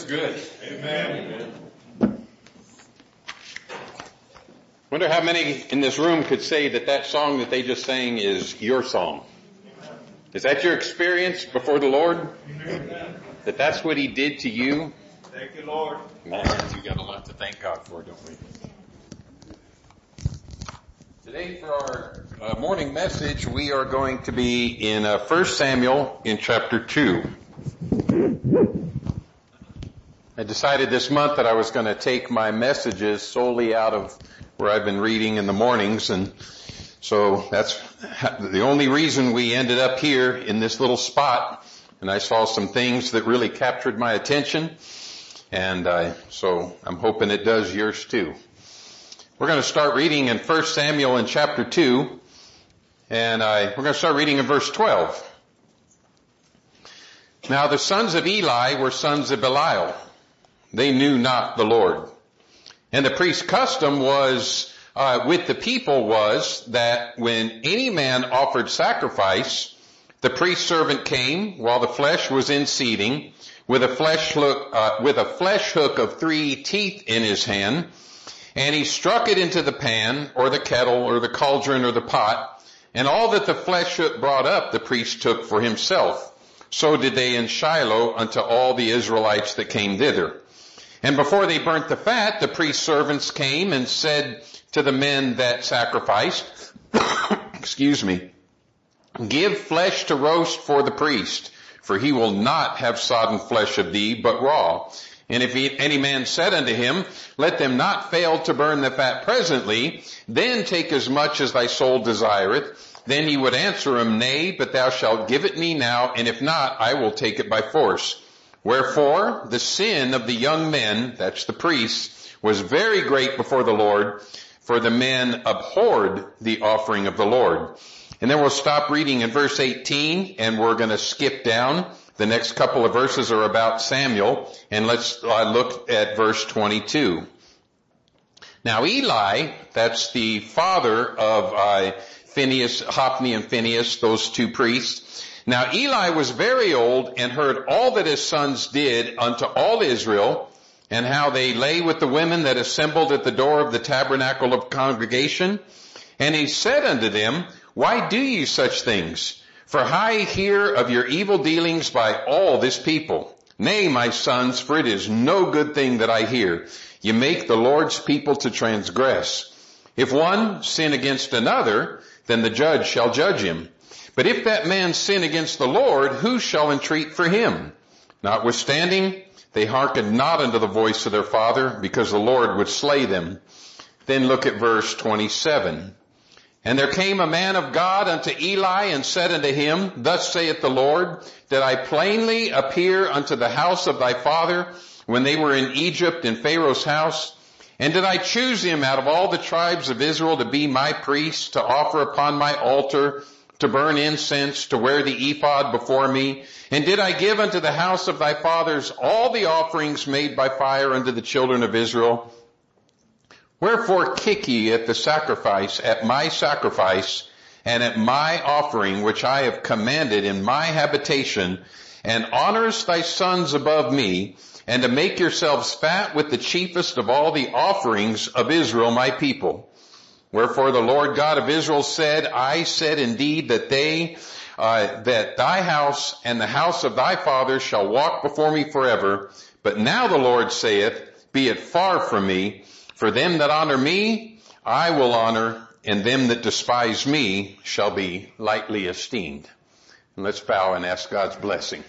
good. Amen. Wonder how many in this room could say that that song that they just sang is your song. Is that your experience before the Lord? Amen. That that's what He did to you? Thank you, Lord. Man, you got a lot to thank God for, don't we? Today for our morning message, we are going to be in 1 Samuel in chapter 2. I decided this month that I was going to take my messages solely out of where I've been reading in the mornings, and so that's the only reason we ended up here in this little spot. And I saw some things that really captured my attention, and so I'm hoping it does yours too. We're going to start reading in 1 Samuel in chapter 2, and we're going to start reading in verse 12. Now the sons of Eli were sons of Belial. They knew not the Lord. And the priest's custom was, with the people was that when any man offered sacrifice, the priest's servant came while the flesh was in seething with a flesh hook of 3 teeth in his hand, and he struck it into the pan or the kettle or the cauldron or the pot, and all that the flesh hook brought up the priest took for himself. So did they in Shiloh unto all the Israelites that came thither. And before they burnt the fat, the priest's servants came and said to the men that sacrificed, give flesh to roast for the priest, for he will not have sodden flesh of thee, but raw. And if any man said unto him, let them not fail to burn the fat presently, then take as much as thy soul desireth. Then he would answer him, nay, but thou shalt give it me now, and if not, I will take it by force. Wherefore, the sin of the young men, that's the priests, was very great before the Lord, for the men abhorred the offering of the Lord. And then we'll stop reading in verse 18, and we're going to skip down. The next couple of verses are about Samuel, and let's look at verse 22. Now Eli, that's the father of Phinehas, Hophni and Phinehas, those two priests. Now Eli was very old and heard all that his sons did unto all Israel, and how they lay with the women that assembled at the door of the tabernacle of congregation. And he said unto them, why do ye such things? For I hear of your evil dealings by all this people. Nay, my sons, for it is no good thing that I hear. You make the Lord's people to transgress. If one sin against another, then the judge shall judge him. But if that man sin against the Lord, who shall entreat for him? Notwithstanding, they hearkened not unto the voice of their father, because the Lord would slay them. Then look at verse 27. And there came a man of God unto Eli, and said unto him, thus saith the Lord, did I plainly appear unto the house of thy father, when they were in Egypt in Pharaoh's house? And did I choose him out of all the tribes of Israel to be my priest, to offer upon my altar, to burn incense, to wear the ephod before me? And did I give unto the house of thy fathers all the offerings made by fire unto the children of Israel? Wherefore kick ye at the sacrifice, at my sacrifice, and at my offering, which I have commanded in my habitation, and honorest thy sons above me, and to make yourselves fat with the chiefest of all the offerings of Israel my people? Wherefore the Lord God of Israel said, I said indeed that that thy house and the house of thy fathers shall walk before me forever. But now the Lord saith, be it far from me. For them that honor me, I will honor, and them that despise me shall be lightly esteemed. And let's bow and ask God's blessing.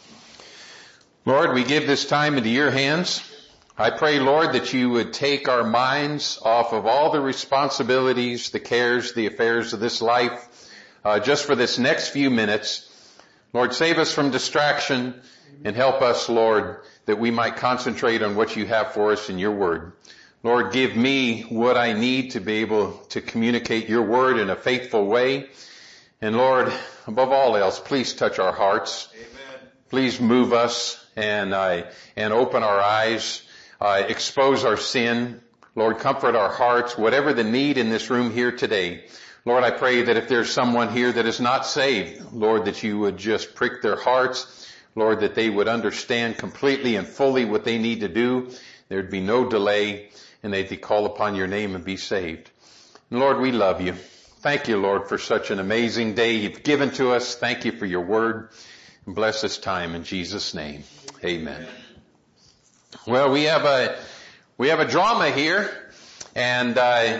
Lord, we give this time into your hands. I pray, Lord, that you would take our minds off of all the responsibilities, the cares, the affairs of this life, just for this next few minutes. Lord, save us from distraction and help us, Lord, that we might concentrate on what you have for us in your word. Lord, give me what I need to be able to communicate your word in a faithful way. And Lord, above all else, please touch our hearts. Amen. Please move us and open our eyes, expose our sin. Lord, comfort our hearts, whatever the need in this room here today. Lord, I pray that if there's someone here that is not saved, Lord, that you would just prick their hearts. Lord, that they would understand completely and fully what they need to do. There'd be no delay, and they'd call upon your name and be saved. And Lord, we love you. Thank you, Lord, for such an amazing day you've given to us. Thank you for your word. And bless this time in Jesus' name. Amen. Well, we have a drama here, and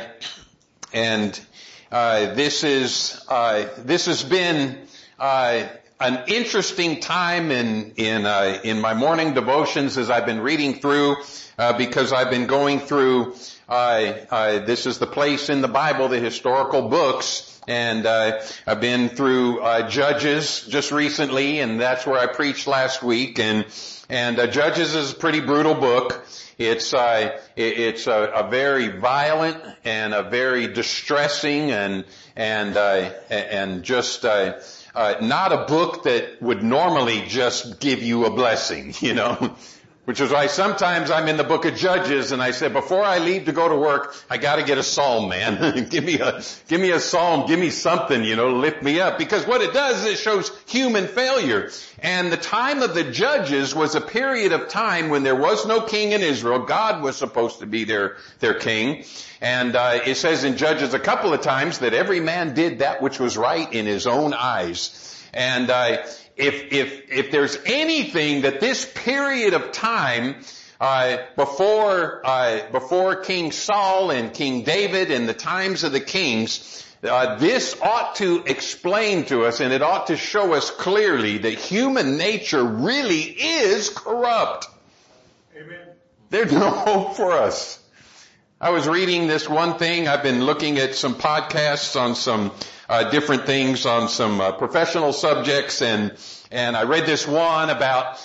this has been an interesting time in my morning devotions as I've been reading through, because I've been going through, this is the place in the Bible, the historical books, and I've been through Judges just recently, and that's where I preached last week, and Judges is a pretty brutal book. It's a very violent and a very distressing and just not a book that would normally just give you a blessing, you know. Which is why sometimes I'm in the book of Judges and I say, before I leave to go to work, I gotta get a psalm, man. give me a psalm, give me something, you know, lift me up. Because what it does is it shows human failure. And the time of the Judges was a period of time when there was no king in Israel. God was supposed to be their king. And it says in Judges a couple of times that every man did that which was right in his own eyes. And if there's anything that this period of time before King Saul and King David and the times of the kings, this ought to explain to us, and it ought to show us clearly that human nature really is corrupt. Amen. There's no hope for us. I was reading this one thing. I've been looking at some podcasts on some different things on some professional subjects, and I read this one about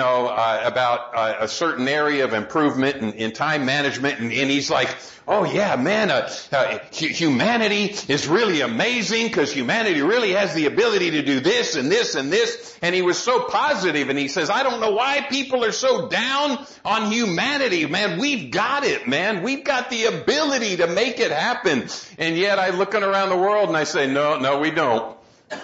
a certain area of improvement in time management, and he's like, oh yeah, man, humanity is really amazing because humanity really has the ability to do this and this and this. And he was so positive, and he says, I don't know why people are so down on humanity, man. We've got it, man. We've got the ability to make it happen. And yet I'm looking around the world and I say, no, we don't.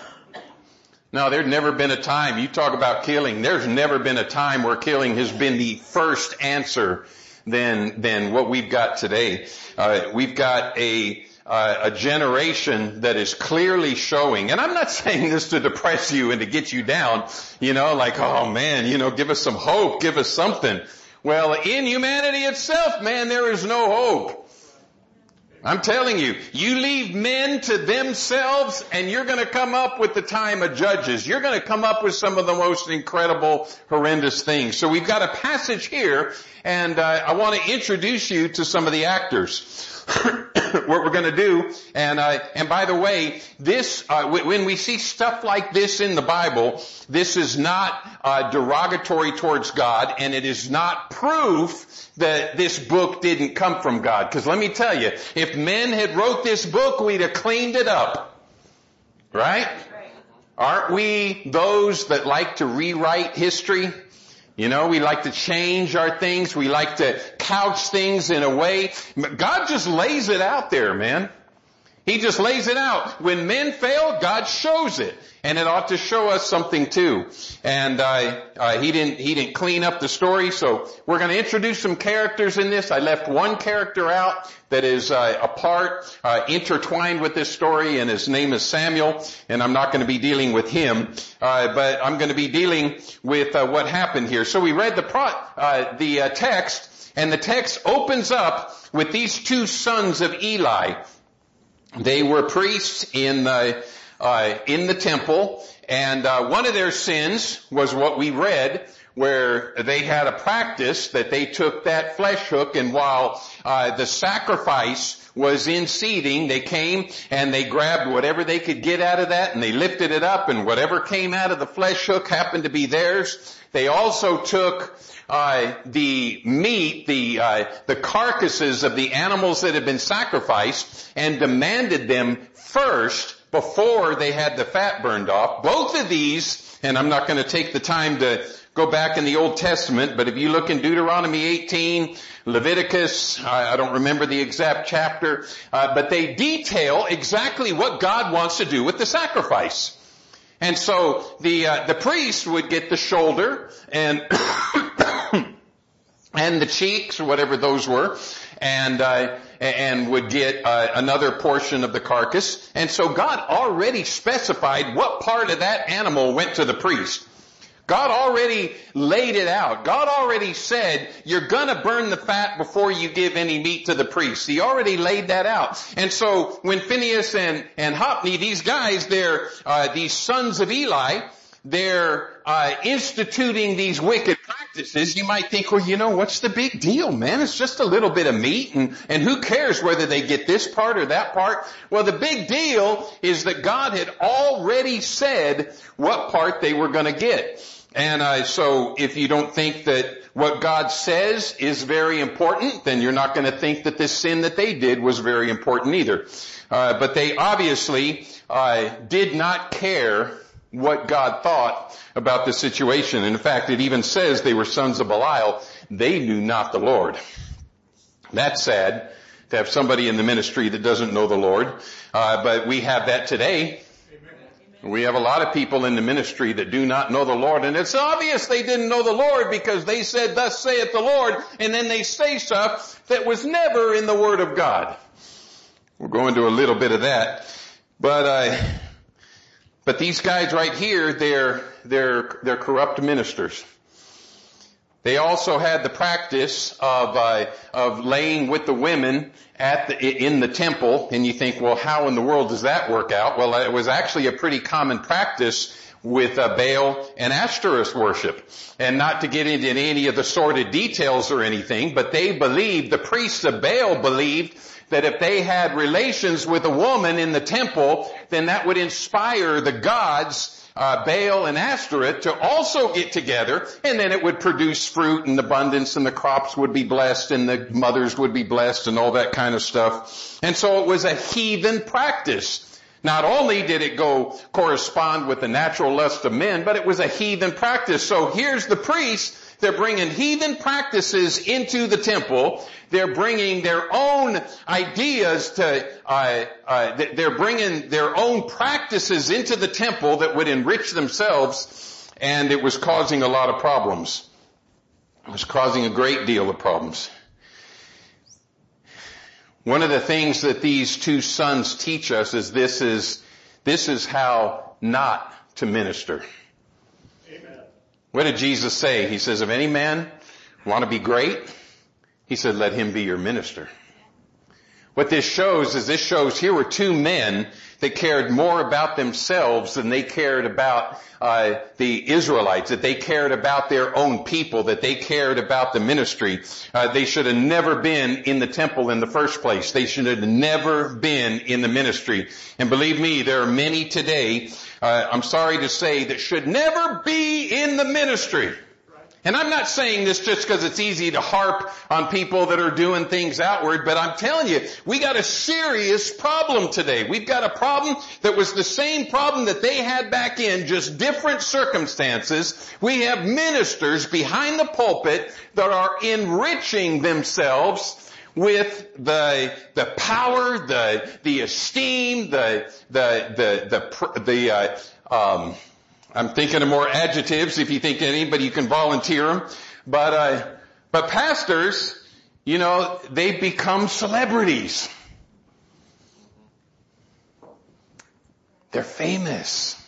No, there's never been a time. You talk about killing. There's never been a time where killing has been the first answer than what we've got today. We've got a generation that is clearly showing, and I'm not saying this to depress you and to get you down, like, oh man, give us some hope, give us something. Well, in humanity itself, man, there is no hope. I'm telling you, you leave men to themselves and you're going to come up with the time of Judges. You're going to come up with some of the most incredible, horrendous things. So we've got a passage here, and I want to introduce you to some of the actors. What we're going to do, and by the way, this, when we see stuff like this in the Bible, this is not derogatory towards God, and it is not proof that this book didn't come from God. Because let me tell you, if men had wrote this book, we'd have cleaned it up. Right? Aren't we those that like to rewrite history? We like to change our things. We like to couch things in a way. God just lays it out there, man. He just lays it out. When men fail, God shows it. And it ought to show us something too. And he didn't clean up the story, so we're going to introduce some characters in this. I left one character out that is intertwined with this story, and his name is Samuel, and I'm not going to be dealing with him, but I'm going to be dealing with what happened here. So we read the text, and the text opens up with these two sons of Eli. They were priests in the temple, and one of their sins was what we read, where they had a practice that they took that flesh hook, and while the sacrifice was in seething, they came and they grabbed whatever they could get out of that, and they lifted it up, and whatever came out of the flesh hook happened to be theirs. They also took the meat, the carcasses of the animals that had been sacrificed, and demanded them first before they had the fat burned off. Both of these, and I'm not going to take the time to go back in the Old Testament, but if you look in Deuteronomy 18, Leviticus, I don't remember the exact chapter, but they detail exactly what God wants to do with the sacrifice. And so the priest would get the shoulder and and the cheeks, or whatever those were, and would get another portion of the carcass. And so God already specified what part of that animal went to the priest. God already laid it out. God already said, you're gonna burn the fat before you give any meat to the priest. He already laid that out. And so when Phinehas and Hophni, these guys, they're these sons of Eli, they're instituting these wicked practices. You might think, well, you know, what's the big deal, man? It's just a little bit of meat, and who cares whether they get this part or that part? Well, the big deal is that God had already said what part they were going to get. And so if you don't think that what God says is very important, then you're not going to think that this sin that they did was very important either. But they obviously did not care what God thought about the situation. And in fact, it even says they were sons of Belial. They knew not the Lord. That's sad to have somebody in the ministry that doesn't know the Lord. But we have that today. We have a lot of people in the ministry that do not know the Lord, and it's obvious they didn't know the Lord because they said, thus saith the Lord, and then they say stuff that was never in the Word of God. We'll go into a little bit of that. But these guys right here, they're corrupt ministers. They also had the practice of laying with the women in the temple, and you think, well, how in the world does that work out? Well, it was actually a pretty common practice with Baal and Ashtoreth worship. And not to get into any of the sordid details or anything, but they believed, the priests of Baal believed, that if they had relations with a woman in the temple, then that would inspire the gods, Baal and Ashtoreth, to also get together, and then it would produce fruit and abundance, and the crops would be blessed, and the mothers would be blessed, and all that kind of stuff. And so it was a heathen practice. Not only did it go correspond with the natural lust of men, but it was a heathen practice. So here's the priests. They're bringing heathen practices into the temple. They're bringing their own ideas they're bringing their own practices into the temple that would enrich themselves, and it was causing a lot of problems. It was causing a great deal of problems. One of the things that these two sons teach us is this is how not to minister. What did Jesus say? He says, if any man want to be great, he said, let him be your minister. What this shows here were two men that cared more about themselves than they cared about the Israelites, that they cared about their own people, that they cared about the ministry. They should have never been in the temple in the first place. They should have never been in the ministry. And believe me, there are many today, I'm sorry to say, that should never be in the ministry. And I'm not saying this just because it's easy to harp on people that are doing things outward, but I'm telling you, we got a serious problem today. We've got a problem that was the same problem that they had back in, just different circumstances. We have ministers behind the pulpit that are enriching themselves with the power, the esteem, I'm thinking of more adjectives. If you think anybody, you can volunteer them. But pastors, you know, they become celebrities. They're famous.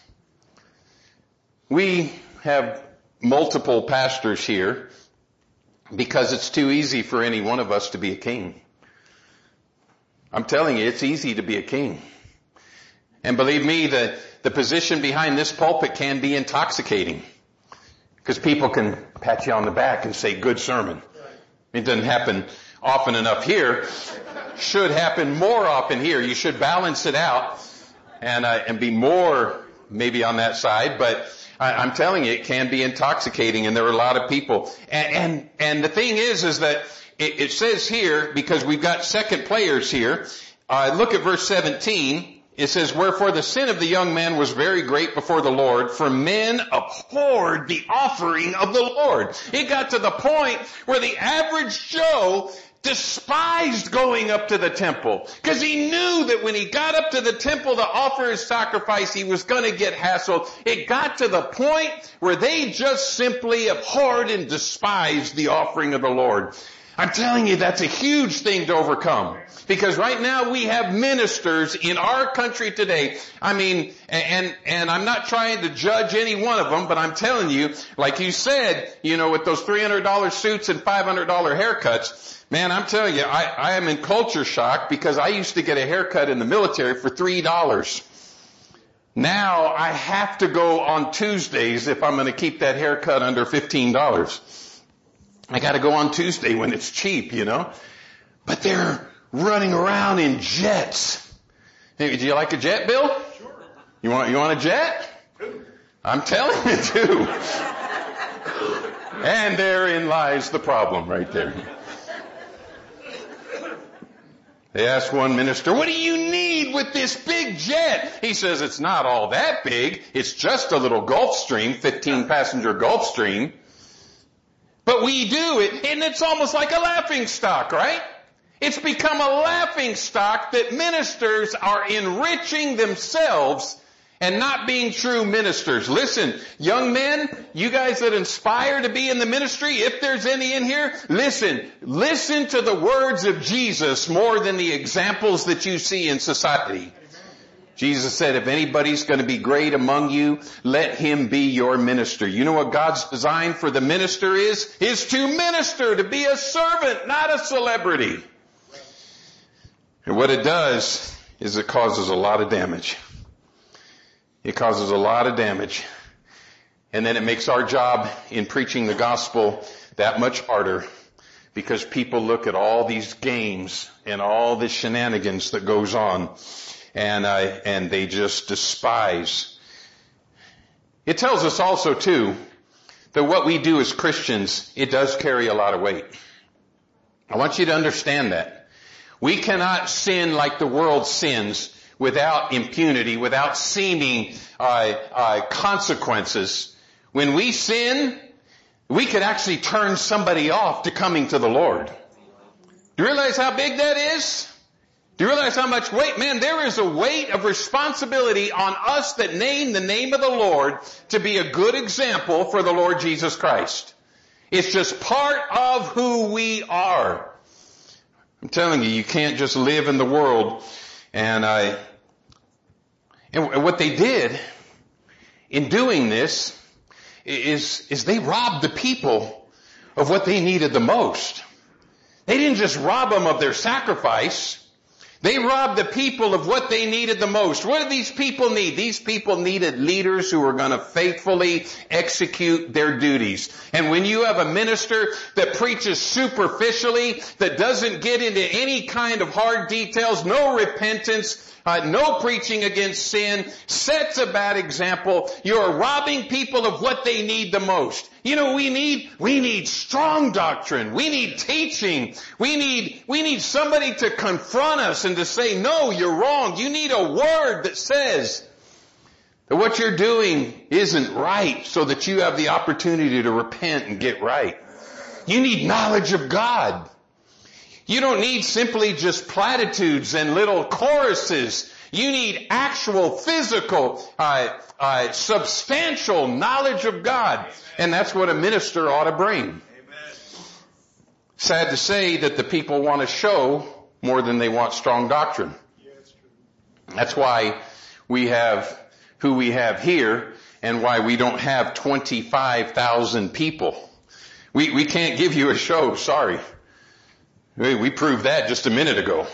We have multiple pastors here because it's too easy for any one of us to be a king. I'm telling you, it's easy to be a king. And believe me, the position behind this pulpit can be intoxicating because people can pat you on the back and say, good sermon. It doesn't happen often enough here. Should happen more often here. You should balance it out and be more maybe on that side. But I'm telling you, it can be intoxicating, and there are a lot of people. And the thing is that it says here, because we've got second players here, look at verse 17. It says, wherefore the sin of the young man was very great before the Lord, for men abhorred the offering of the Lord. It got to the point where the average Joe despised going up to the temple because he knew that when he got up to the temple to offer his sacrifice, he was going to get hassled. It got to the point where they just simply abhorred and despised the offering of the Lord. I'm telling you, that's a huge thing to overcome. Because right now we have ministers in our country today. I mean, and I'm not trying to judge any one of them, but I'm telling you, like you said, with those $300 suits and $500 haircuts, man, I'm telling you, I am in culture shock because I used to get a haircut in the military for $3. Now I have to go on Tuesdays if I'm going to keep that haircut under $15. I got to go on Tuesday when it's cheap, But they're running around in jets. Hey, do you like a jet, Bill? Sure. You want a jet? I'm telling you to. And therein lies the problem right there. They asked one minister, what do you need with this big jet? He says, it's not all that big. It's just a little Gulfstream, 15-passenger Gulfstream. But we do it, and it's almost like a laughing stock, right? It's become a laughing stock that ministers are enriching themselves and not being true ministers. Listen, young men, you guys that aspire to be in the ministry, if there's any in here, listen to the words of Jesus more than the examples that you see in society. Jesus said, if anybody's going to be great among you, let him be your minister. You know what God's design for the minister is? Is to minister, to be a servant, not a celebrity. And what it does is it causes a lot of damage. It causes a lot of damage. And then it makes our job in preaching the gospel that much harder because people look at all these games and all the shenanigans that goes on. And they just despise. It tells us also too, that what we do as Christians, it does carry a lot of weight. I want you to understand that. We cannot sin like the world sins without impunity, without seeming consequences. When we sin, we could actually turn somebody off to coming to the Lord. Do you realize how big that is? Do you realize how much weight? Man, there is a weight of responsibility on us that name the name of the Lord to be a good example for the Lord Jesus Christ. It's just part of who we are. I'm telling you, you can't just live in the world. And what they did in doing this is they robbed the people of what they needed the most. They didn't just rob them of their sacrifice. They robbed the people of what they needed the most. What did these people need? These people needed leaders who were going to faithfully execute their duties. And when you have a minister that preaches superficially, that doesn't get into any kind of hard details, no repentance, no preaching against sin, sets a bad example, you're robbing people of what they need the most. You know, we need strong doctrine. We need teaching. We need somebody to confront us and to say, no, you're wrong. You need a word that says that what you're doing isn't right so that you have the opportunity to repent and get right. You need knowledge of God. You don't need simply just platitudes and little choruses. You need actual, physical, substantial knowledge of God. And that's what a minister ought to bring. Amen. Sad to say that the people want to show more than they want strong doctrine. Yeah, that's true. That's why we have who we have here and why we don't have 25,000 people. We can't give you a show, sorry. We proved that just a minute ago.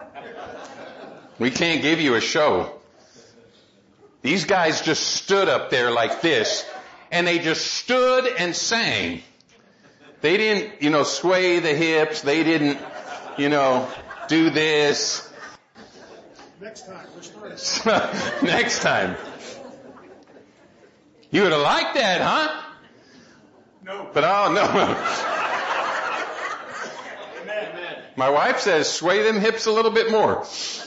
We can't give you a show. These guys just stood up there like this, and they just stood and sang. They didn't, sway the hips. They didn't, do this. Next time. Next time. You would have liked that, huh? No. But no. Amen. My wife says, sway them hips a little bit more.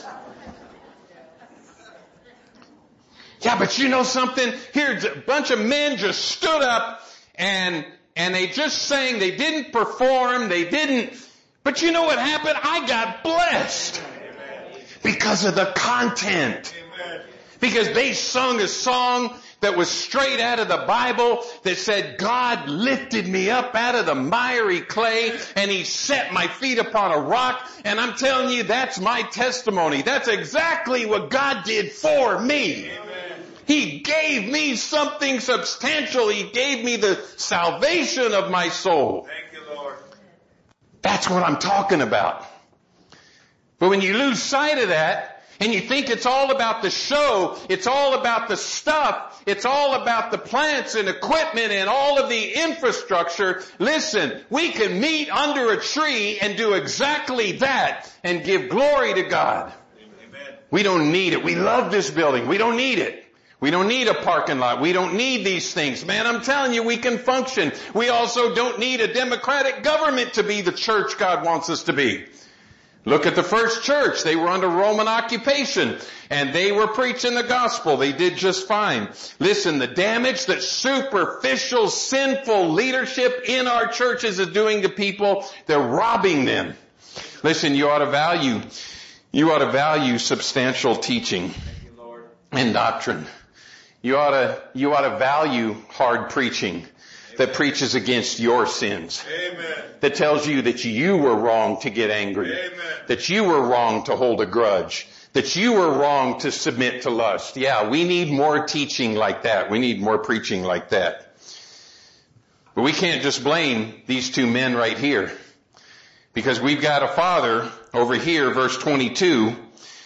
Yeah, but you know something? Here, a bunch of men just stood up and they just sang. They didn't perform. They didn't But you know what happened? I got blessed because of the content. Because they sung a song that was straight out of the Bible that said, God lifted me up out of the miry clay and He set my feet upon a rock. And I'm telling you, that's my testimony. That's exactly what God did for me. He gave me something substantial. He gave me the salvation of my soul. Thank you, Lord. That's what I'm talking about. But when you lose sight of that, and you think it's all about the show, it's all about the stuff, it's all about the plants and equipment and all of the infrastructure, listen, we can meet under a tree and do exactly that and give glory to God. Amen. We don't need it. We love this building. We don't need it. We don't need a parking lot. We don't need these things. Man, I'm telling you, we can function. We also don't need a democratic government to be the church God wants us to be. Look at the first church. They were under Roman occupation and they were preaching the gospel. They did just fine. Listen, the damage that superficial, sinful leadership in our churches is doing to people, they're robbing them. Listen, you ought to value substantial teaching and doctrine. You ought to value hard preaching that preaches against your sins. Amen. That tells you that you were wrong to get angry. Amen. That you were wrong to hold a grudge. That you were wrong to submit to lust. Yeah, we need more teaching like that. We need more preaching like that. But we can't just blame these two men right here. Because we've got a father over here, verse 22,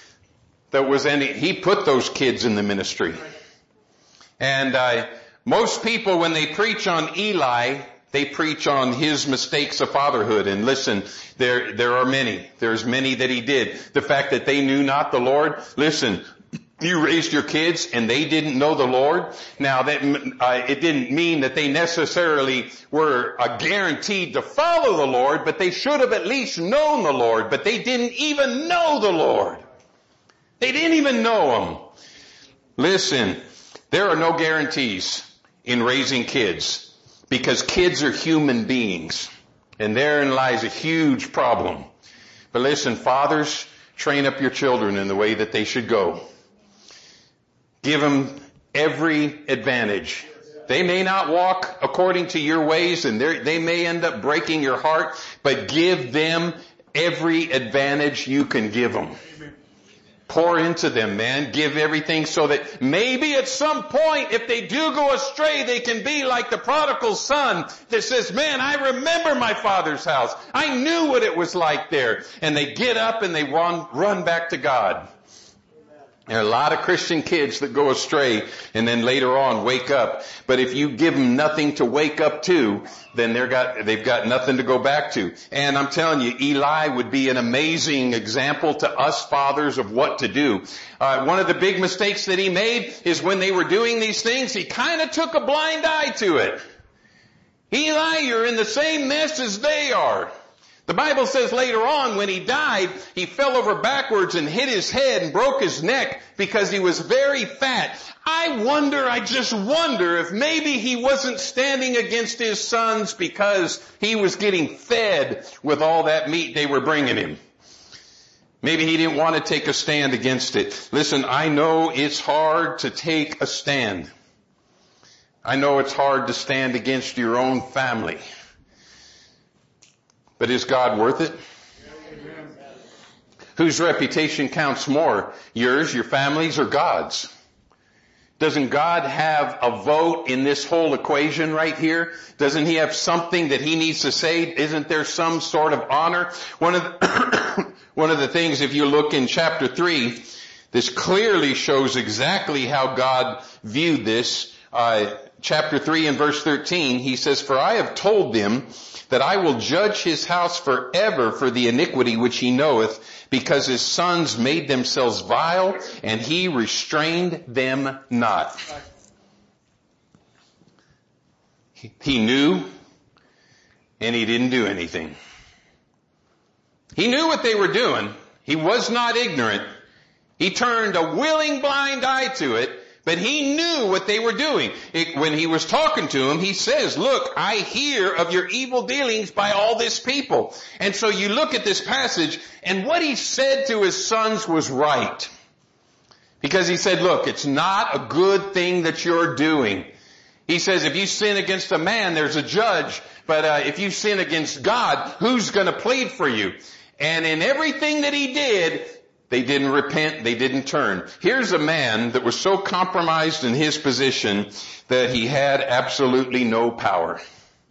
he put those kids in the ministry. And most people, when they preach on Eli, they preach on his mistakes of fatherhood. And listen, there are many. There's many that he did. The fact that they knew not the Lord. Listen, you raised your kids and they didn't know the Lord. Now that it didn't mean that they necessarily were guaranteed to follow the Lord, but they should have at least known the Lord. But they didn't even know the Lord. They didn't even know Him. Listen, there are no guarantees in raising kids, because kids are human beings, and therein lies a huge problem. But listen, fathers, train up your children in the way that they should go. Give them every advantage. They may not walk according to your ways, and they may end up breaking your heart, but give them every advantage you can give them. Pour into them, man. Give everything so that maybe at some point, if they do go astray, they can be like the prodigal son that says, man, I remember my father's house. I knew what it was like there. And they get up and they run back to God. There are a lot of Christian kids that go astray and then later on wake up. But if you give them nothing to wake up to, then they've got nothing to go back to. And I'm telling you, Eli would be an amazing example to us fathers of what to do. One of the big mistakes that he made is when they were doing these things, he kind of took a blind eye to it. Eli, you're in the same mess as they are. The Bible says later on when he died, he fell over backwards and hit his head and broke his neck because he was very fat. I just wonder if maybe he wasn't standing against his sons because he was getting fed with all that meat they were bringing him. Maybe he didn't want to take a stand against it. Listen, I know it's hard to take a stand. I know it's hard to stand against your own family. But is God worth it? Amen. Whose reputation counts more? Yours, your family's, or God's? Doesn't God have a vote in this whole equation right here? Doesn't He have something that He needs to say? Isn't there some sort of honor? One of the things, if you look in chapter 3, this clearly shows exactly how God viewed this. Chapter 3 and verse 13, He says, "For I have told them that I will judge his house forever for the iniquity which he knoweth, because his sons made themselves vile, and he restrained them not." He knew, and he didn't do anything. He knew what they were doing. He was not ignorant. He turned a willing blind eye to it, But he knew what they were doing. When he was talking to him, he says, look, I hear of your evil dealings by all this people. And so you look at this passage, and what he said to his sons was right. Because he said, look, it's not a good thing that you're doing. He says, if you sin against a man, there's a judge. But if you sin against God, who's going to plead for you? And in everything that he did, they didn't repent. They didn't turn. Here's a man that was so compromised in his position that he had absolutely no power.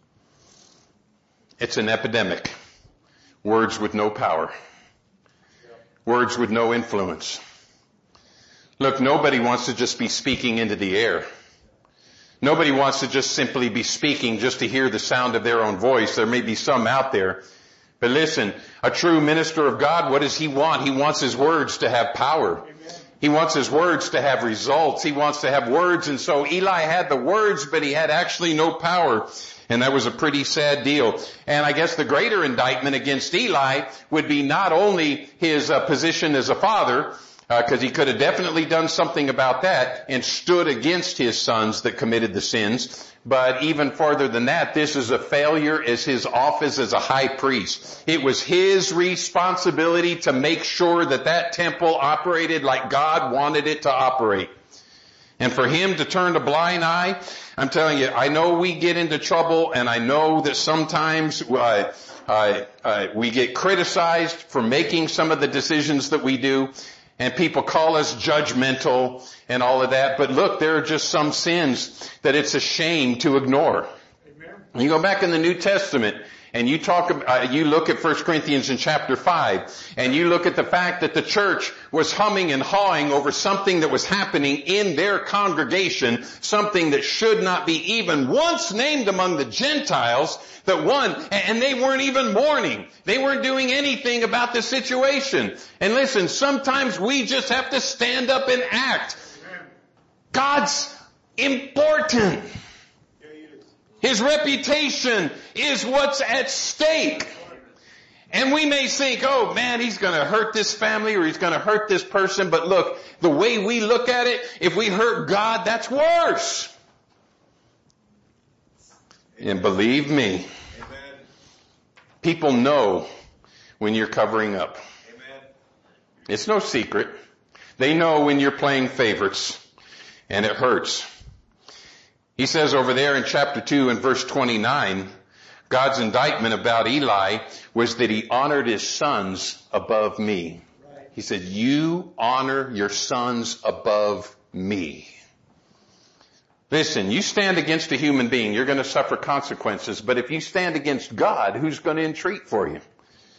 It's an epidemic. Words with no power. Words with no influence. Look, nobody wants to just be speaking into the air. Nobody wants to just simply be speaking just to hear the sound of their own voice. There may be some out there. But listen, a true minister of God, what does he want? He wants his words to have power. Amen. He wants his words to have results. He wants to have words. And so Eli had the words, but he had actually no power. And that was a pretty sad deal. And I guess the greater indictment against Eli would be not only his position as a father, because he could have definitely done something about that and stood against his sons that committed the sins. But even farther than that, this is a failure as his office as a high priest. It was his responsibility to make sure that that temple operated like God wanted it to operate. And for him to turn a blind eye, I'm telling you, I know we get into trouble, and I know that sometimes we get criticized for making some of the decisions that we do. And people call us judgmental and all of that. But look, there are just some sins that it's a shame to ignore. Amen. You go back in the New Testament and you look at 1 Corinthians in chapter 5, and you look at the fact that the church was humming and hawing over something that was happening in their congregation, something that should not be even once named among the Gentiles, and they weren't even mourning. They weren't doing anything about the situation. And listen, sometimes we just have to stand up and act. God's important. His reputation is what's at stake. And we may think, oh man, he's going to hurt this family or he's going to hurt this person. But look, the way we look at it, if we hurt God, that's worse. And believe me, amen, people know when you're covering up. Amen. It's no secret. They know when you're playing favorites, and it hurts. He says over there in chapter 2 and verse 29, God's indictment about Eli was that he honored his sons above me. Right. He said, you honor your sons above me. Listen, you stand against a human being, you're going to suffer consequences. But if you stand against God, who's going to entreat for you?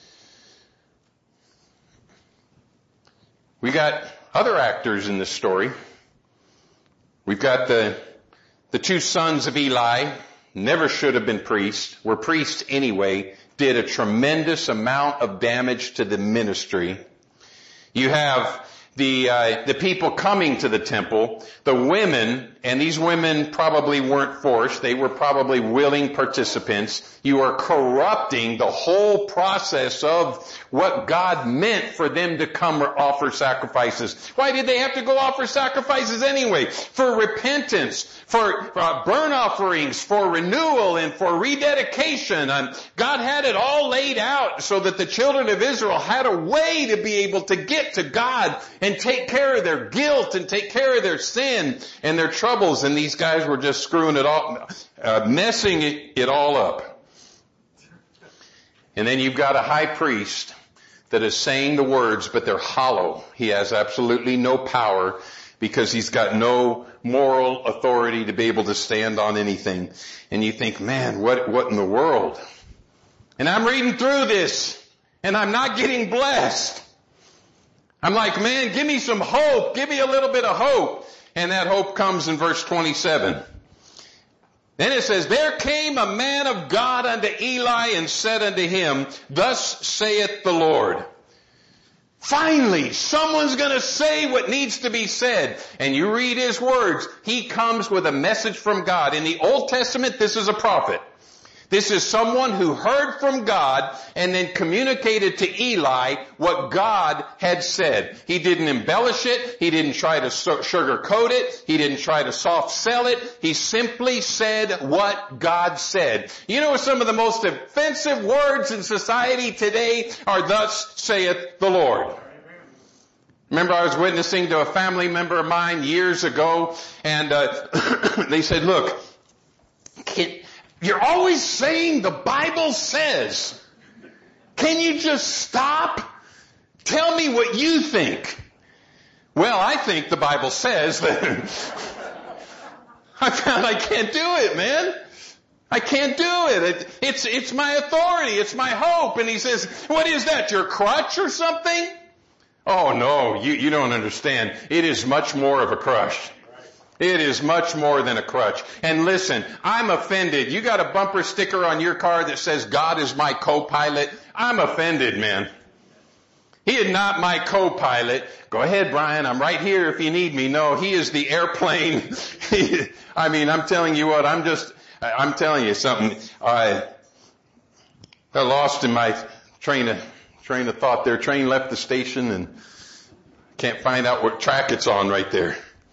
We got other actors in this story. We've got the two sons of Eli, never should have been priests, were priests anyway, did a tremendous amount of damage to the ministry. You have the people coming to the temple, the women, and these women probably weren't forced, they were probably willing participants. You are corrupting the whole process of what God meant for them to come or offer sacrifices. Why did they have to go offer sacrifices anyway? For repentance, for burnt offerings, for renewal, and for rededication. God had it all laid out so that the children of Israel had a way to be able to get to God and take care of their guilt and take care of their sin and their troubles. And these guys were just screwing it all, messing it all up. And then you've got a high priest that is saying the words, but they're hollow. He has absolutely no power because he's got no moral authority to be able to stand on anything. And you think, man, what in the world? And I'm reading through this and I'm not getting blessed. I'm like, man, give me some hope. Give me a little bit of hope. And that hope comes in verse 27. Then it says, there came a man of God unto Eli and said unto him, thus saith the Lord. Finally, someone's going to say what needs to be said. And you read his words. He comes with a message from God. In the Old Testament, this is a prophet. This is someone who heard from God and then communicated to Eli what God had said. He didn't embellish it. He didn't try to sugarcoat it. He didn't try to soft sell it. He simply said what God said. You know, some of the most offensive words in society today are "Thus saith the Lord." Remember, I was witnessing to a family member of mine years ago, and they said, "Look, you're always saying the Bible says. Can you just stop? Tell me what you think." Well, I think the Bible says that. I found I can't do it, man. I can't do it. It's my authority. It's my hope. And he says, "What is that? Your crutch or something?" Oh no, you don't understand. It is much more of a crutch. It is much more than a crutch. And listen, I'm offended. You got a bumper sticker on your car that says "God is my co-pilot." I'm offended, man. He is not my co-pilot. Go ahead, Brian. I'm right here if you need me. No, he is the airplane. I'm telling you what, I'm telling you something. I lost in my train of thought there. Train left the station and can't find out what track it's on right there.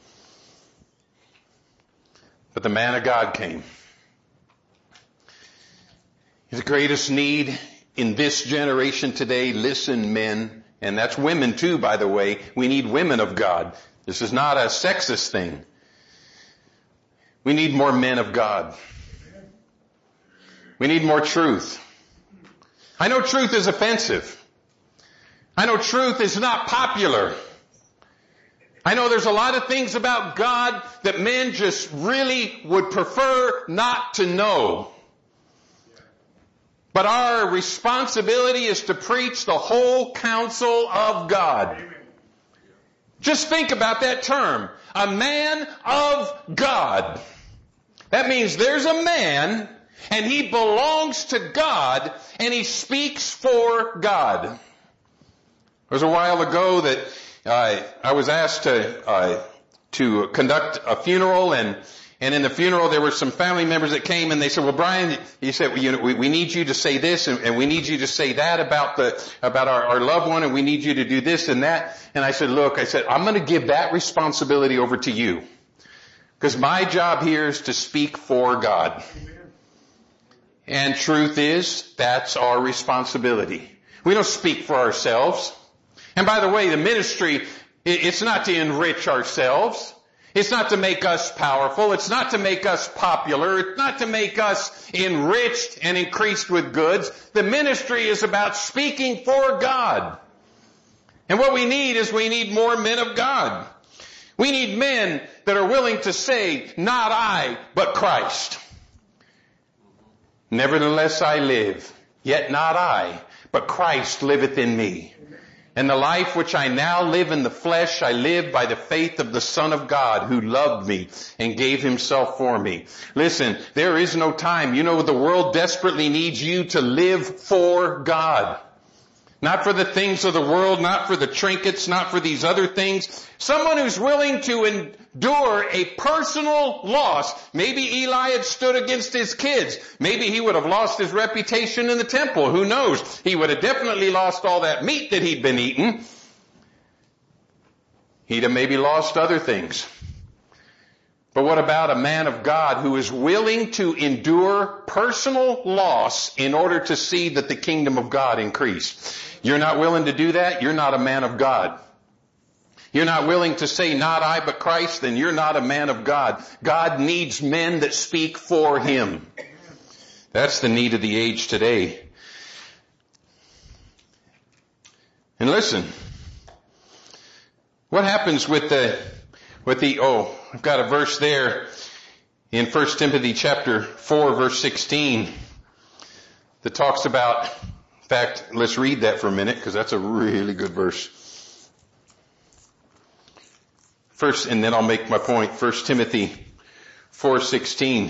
But the man of God came. The greatest need in this generation today, listen, men, and that's women too, by the way. We need women of God. This is not a sexist thing. We need more men of God. We need more truth. I know truth is offensive. I know truth is not popular. I know there's a lot of things about God that men just really would prefer not to know. But our responsibility is to preach the whole counsel of God. Just think about that term. A man of God. That means there's a man and he belongs to God and he speaks for God. It was a while ago that I was asked to conduct a funeral, and in the funeral there were some family members that came, and they said, "Well, Brian," he said, we need you to say this, and we need you to say that about our loved one, and we need you to do this and that." And I said, "Look," "I'm going to give that responsibility over to you, because my job here is to speak for God." And truth is, that's our responsibility. We don't speak for ourselves. And by the way, the ministry, it's not to enrich ourselves. It's not to make us powerful. It's not to make us popular. It's not to make us enriched and increased with goods. The ministry is about speaking for God. And what we need is we need more men of God. We need men that are willing to say, "Not I, but Christ. Nevertheless I live, yet not I, but Christ liveth in me. And the life which I now live in the flesh, I live by the faith of the Son of God who loved me and gave himself for me." Listen, there is no time. You know, the world desperately needs you to live for God. Not for the things of the world, not for the trinkets, not for these other things. Someone who's willing to endure a personal loss. Maybe Eli had stood against his kids. Maybe he would have lost his reputation in the temple. Who knows? He would have definitely lost all that meat that he'd been eating. He'd have maybe lost other things. But what about a man of God who is willing to endure personal loss in order to see that the kingdom of God increase? You're not willing to do that? You're not a man of God. You're not willing to say, "Not I, but Christ," then you're not a man of God. God needs men that speak for him. That's the need of the age today. And listen, what happens with the I've got a verse there in 1 Timothy chapter 4 verse 16 that talks about, in fact, let's read that for a minute because that's a really good verse. First, and then I'll make my point. 1 Timothy 4:16.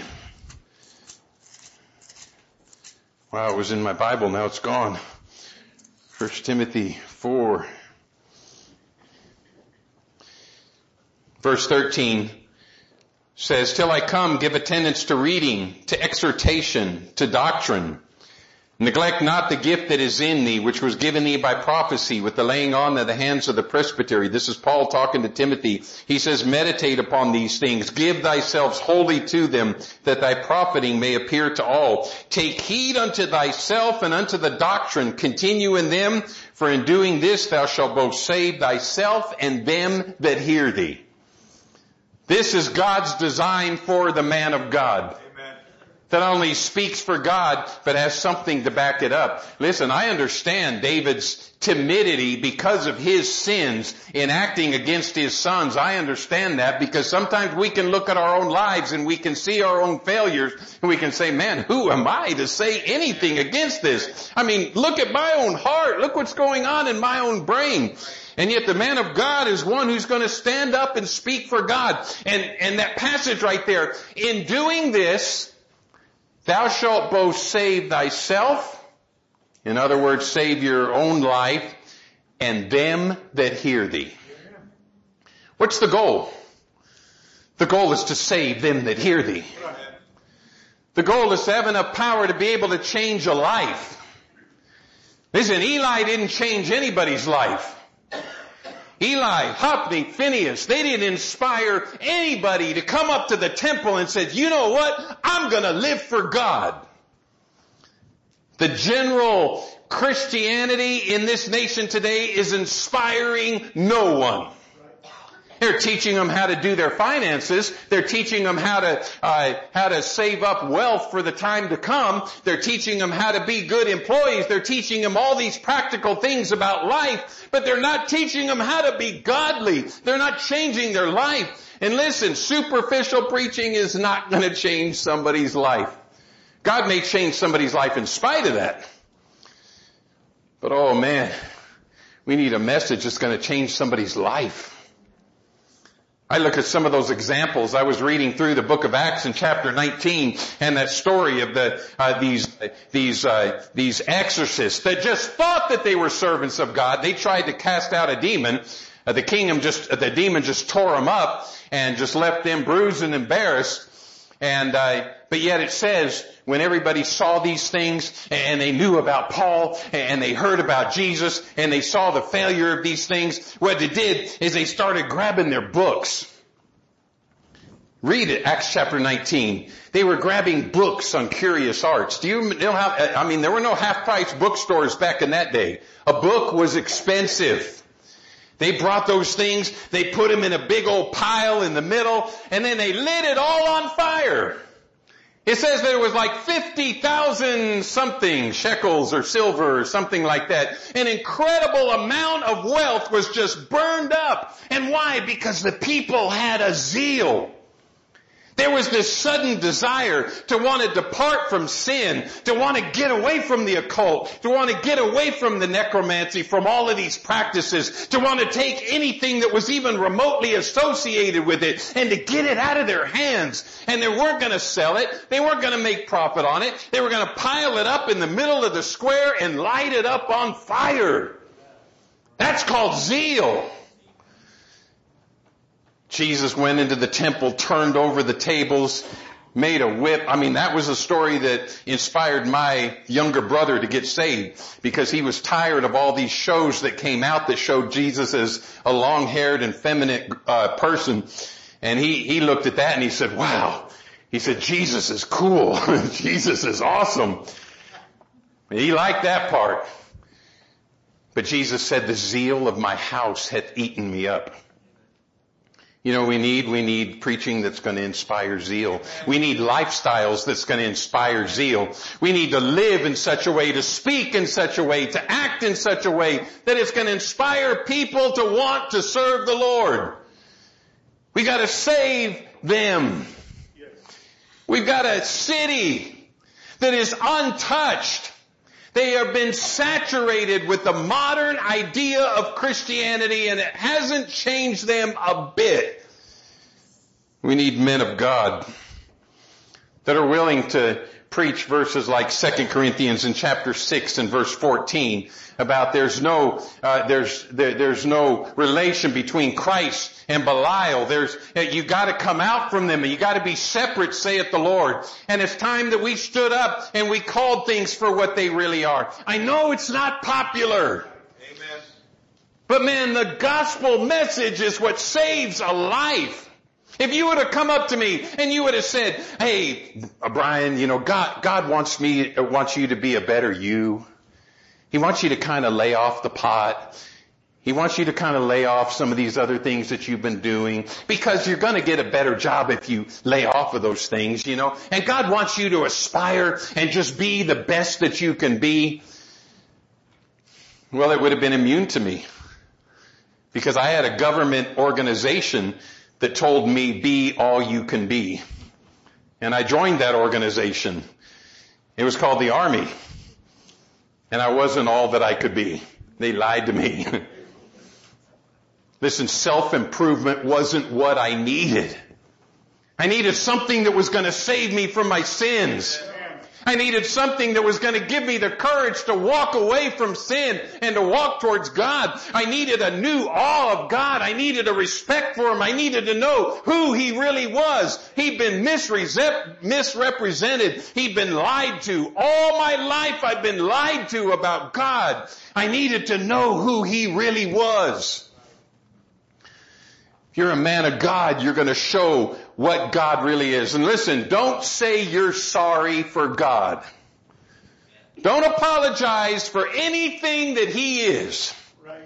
Wow, it was in my Bible, now it's gone. 1 Timothy 4. Verse 13. says, till I come, give attendance to reading, to exhortation, to doctrine. Neglect not the gift that is in thee, which was given thee by prophecy with the laying on of the hands of the presbytery. This is Paul talking to Timothy. He says, meditate upon these things. Give thyself wholly to them, that thy profiting may appear to all. Take heed unto thyself and unto the doctrine. Continue in them, for in doing this thou shalt both save thyself and them that hear thee. This is God's design for the man of God. That only speaks for God, but has something to back it up. Listen, I understand David's timidity because of his sins in acting against his sons. I understand that because sometimes we can look at our own lives and we can see our own failures and we can say, man, who am I to say anything against this? I mean, look at my own heart. Look what's going on in my own brain. And yet the man of God is one who's going to stand up and speak for God. And that passage right there, in doing this, thou shalt both save thyself, in other words, save your own life, and them that hear thee. What's the goal? The goal is to save them that hear thee. The goal is to have enough power to be able to change a life. Listen, Eli didn't change anybody's life. Eli, Hophni, Phinehas, they didn't inspire anybody to come up to the temple and said, you know what? I'm going to live for God. The general Christianity in this nation today is inspiring no one. They're teaching them how to do their finances. They're teaching them how to save up wealth for the time to come. They're teaching them how to be good employees. They're teaching them all these practical things about life, but they're not teaching them how to be godly. They're not changing their life. And listen, superficial preaching is not going to change somebody's life. God may change somebody's life in spite of that. But oh man, we need a message that's going to change somebody's life. I look at some of those examples. I was reading through the book of Acts in chapter 19 and that story of these exorcists that just thought that they were servants of God. They tried to cast out a demon. The demon just tore them up and just left them bruised and embarrassed. But yet it says when everybody saw these things and they knew about Paul and they heard about Jesus and they saw the failure of these things, what they did is they started grabbing their books. Read it, Acts chapter 19. They were grabbing books on curious arts. Do you know how, there were no half-price bookstores back in that day. A book was expensive. They brought those things, they put them in a big old pile in the middle, and then they lit it all on fire. It says that it was like 50,000 something shekels or silver or something like that. An incredible amount of wealth was just burned up. And why? Because the people had a zeal. There was this sudden desire to want to depart from sin, to want to get away from the occult, to want to get away from the necromancy, from all of these practices, to want to take anything that was even remotely associated with it and to get it out of their hands. And they weren't going to sell it. They weren't going to make profit on it. They were going to pile it up in the middle of the square and light it up on fire. That's called zeal. Jesus went into the temple, turned over the tables, made a whip. That was a story that inspired my younger brother to get saved because he was tired of all these shows that came out that showed Jesus as a long-haired and feminine person. And he looked at that and he said, wow. He said, Jesus is cool. Jesus is awesome. And he liked that part. But Jesus said, the zeal of my house hath eaten me up. You know, we need preaching that's going to inspire zeal. We need lifestyles that's going to inspire zeal. We need to live in such a way, to speak in such a way, to act in such a way that it's going to inspire people to want to serve the Lord. We got to save them. We've got a city that is untouched. They have been saturated with the modern idea of Christianity and it hasn't changed them a bit. We need men of God that are willing to preach verses like 2 Corinthians in chapter 6 and verse 14 about there's no relation between Christ and Belial. You gotta come out from them and you gotta be separate, saith the Lord. And it's time that we stood up and we called things for what they really are. I know it's not popular. Amen. But man, the gospel message is what saves a life. If you would have come up to me and you would have said, hey, Brian, God wants you to be a better you. He wants you to kind of lay off the pot. He wants you to kind of lay off some of these other things that you've been doing because you're going to get a better job if you lay off of those things, And God wants you to aspire and just be the best that you can be. Well, it would have been immune to me because I had a government organization that told me, be all you can be. And I joined that organization. It was called the Army. And I wasn't all that I could be. They lied to me. Listen, self-improvement wasn't what I needed. I needed something that was going to save me from my sins. I needed something that was going to give me the courage to walk away from sin and to walk towards God. I needed a new awe of God. I needed a respect for Him. I needed to know who He really was. He'd been misrepresented. He'd been lied to. All my life I've been lied to about God. I needed to know who He really was. If you're a man of God, you're going to show what God really is. And listen, don't say you're sorry for God. Don't apologize for anything that He is. Right.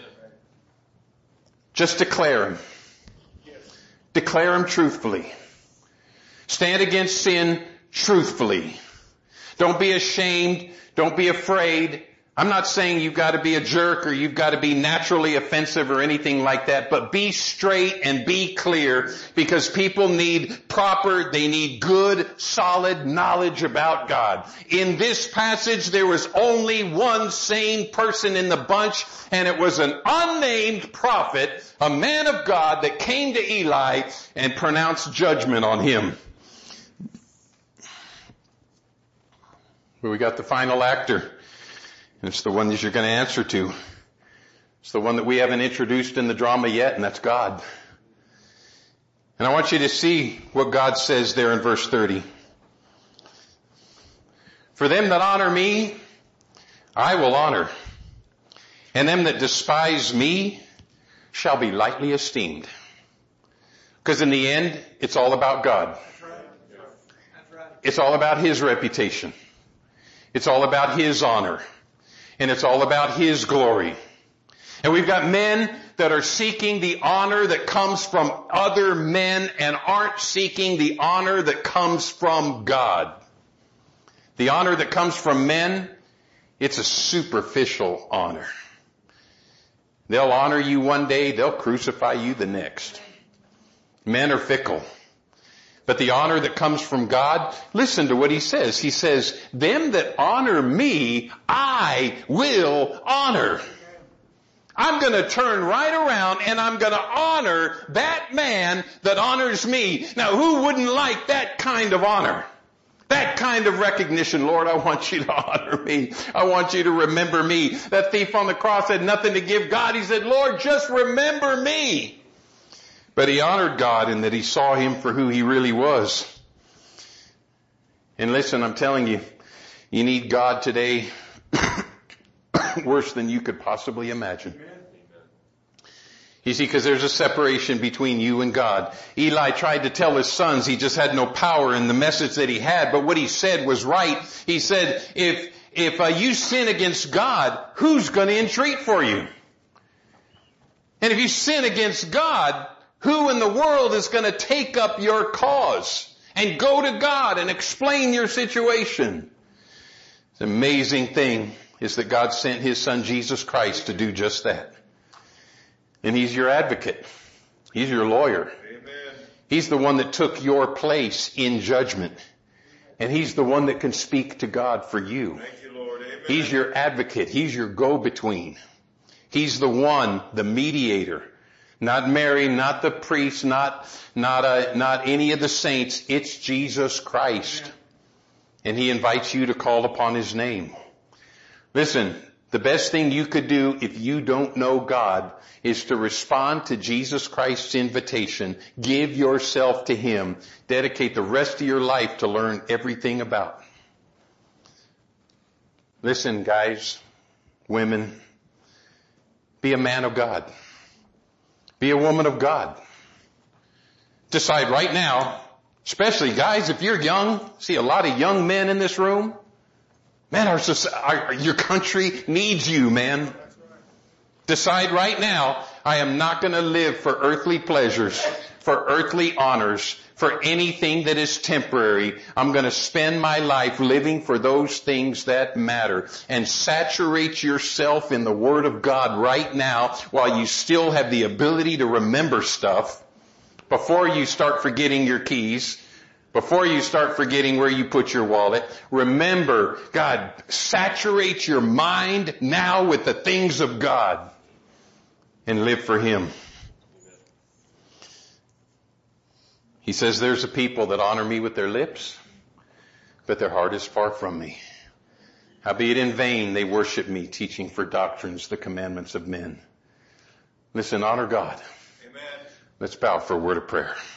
Just declare Him. Yes. Declare Him truthfully. Stand against sin truthfully. Don't be ashamed. Don't be afraid. I'm not saying you've got to be a jerk or you've got to be naturally offensive or anything like that, but be straight and be clear because people need they need good, solid knowledge about God. In this passage, there was only one sane person in the bunch, and it was an unnamed prophet, a man of God that came to Eli and pronounced judgment on him. But we got the final actor. And it's the one that you're going to answer to. It's the one that we haven't introduced in the drama yet, and that's God. And I want you to see what God says there in verse 30. For them that honor me, I will honor. And them that despise me shall be lightly esteemed. Because in the end, it's all about God. It's all about His reputation. It's all about His honor. And it's all about His glory. And we've got men that are seeking the honor that comes from other men and aren't seeking the honor that comes from God. The honor that comes from men, it's a superficial honor. They'll honor you one day, they'll crucify you the next. Men are fickle. But the honor that comes from God, listen to what He says. He says, them that honor me, I will honor. I'm going to turn right around and I'm going to honor that man that honors me. Now, who wouldn't like that kind of honor? That kind of recognition. Lord, I want you to honor me. I want you to remember me. That thief on the cross had nothing to give God. He said, Lord, just remember me. But he honored God in that he saw Him for who He really was. And listen, I'm telling you, you need God today worse than you could possibly imagine. You see, because there's a separation between you and God. Eli tried to tell his sons he just had no power in the message that he had, but what he said was right. He said, if you sin against God, who's going to entreat for you? And if you sin against God, who in the world is going to take up your cause and go to God and explain your situation? The amazing thing is that God sent His Son Jesus Christ to do just that. And He's your advocate. He's your lawyer. Amen. He's the one that took your place in judgment. And He's the one that can speak to God for you. Thank you, Lord. Amen. He's your advocate. He's your go-between. He's the one, the mediator. Not Mary, not the priest, not any of the saints. It's Jesus Christ. And He invites you to call upon His name. Listen, the best thing you could do if you don't know God is to respond to Jesus Christ's invitation. Give yourself to Him. Dedicate the rest of your life to learn everything about Him. Listen, guys, women, be a man of God. Be a woman of God. Decide right now, especially guys, if you're young, see a lot of young men in this room. Man, your country needs you, man. Decide right now, I am not going to live for earthly pleasures, for earthly honors, for anything that is temporary. I'm going to spend my life living for those things that matter. And saturate yourself in the Word of God right now while you still have the ability to remember stuff before you start forgetting your keys, before you start forgetting where you put your wallet. Remember, God, saturate your mind now with the things of God and live for Him. He says, there's a people that honor me with their lips, but their heart is far from me. Howbeit in vain they worship me, teaching for doctrines the commandments of men. Listen, honor God. Amen. Let's bow for a word of prayer.